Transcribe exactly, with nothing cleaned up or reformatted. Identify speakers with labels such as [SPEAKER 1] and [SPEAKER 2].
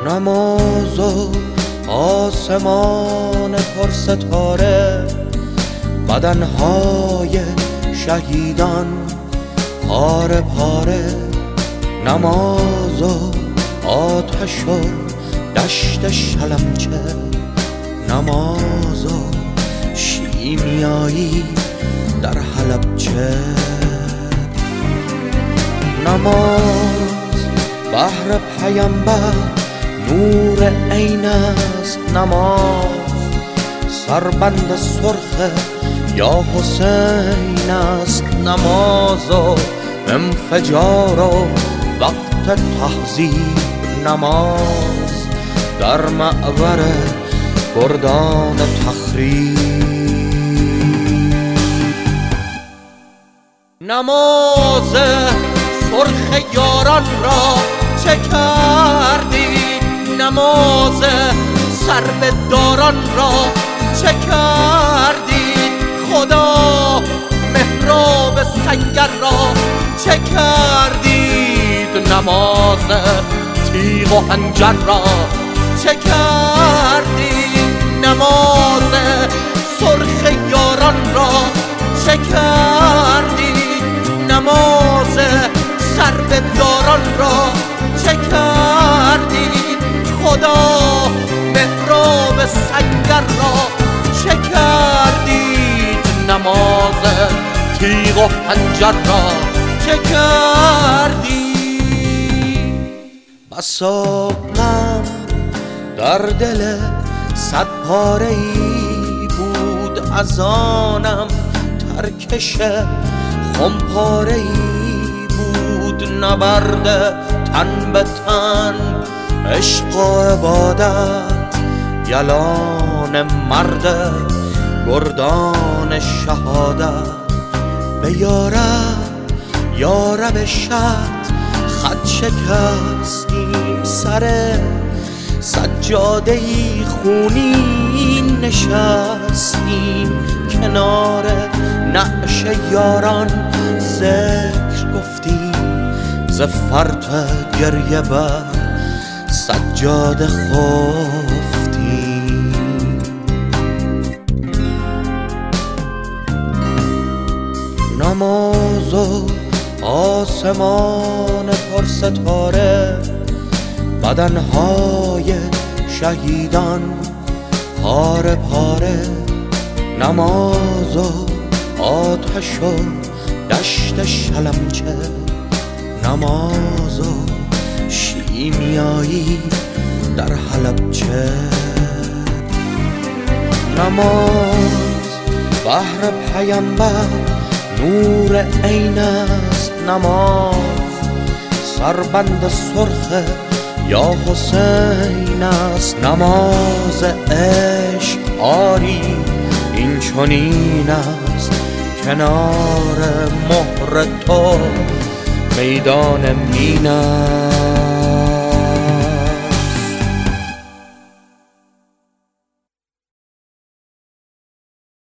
[SPEAKER 1] نماز و آسمان پر ستاره، بدنهای شهیدان پاره پاره، نماز و آتش و دشت شلمچه، نماز و شیمیایی در حلبچه، نماز بحر پیامبر نور عین است، نماز سربند سرخ یا حسین است، نماز و انفجار و وقت تهذیب، نماز در معبر گردان تخریب، نماز سرخ یاران را چه کردی، نماز سربه‌داران را چه کردی، خدا محراب سنگر را چه کردید، نماز تیغ و حنجر را چه کردید، نماز سرخ یاران را چه کردید، نماز سربه‌داران را چه کردید، خدا محراب سنگر را چه کردید، نماز تیغ و حنجر را چه کردید. بسا غم در دل صد پاره ای بود، از آنم ترکش خمپاره ای بود، نبرد تن به تن عشق و عبادت، یلان مرد گردان شهادت، به یارب یارب شد خط شکستیم، سر سجاده ای خونین نشستیم، کنار نعش یاران ذکر گفتیم، ز فرط گریه بر سجاده خفتیم، نماز و آسمان پر ستاره، بدنهای شهیدان پاره پاره، نماز و آتش و دشت شلمچه، نماز و شیمیایی در حلبچه، نماز بحر پیامبر نور عین است، نماز سربند سرخ یا حسین است، نماز عشق آری این چنین است، کنار مهر تو میدان مین است.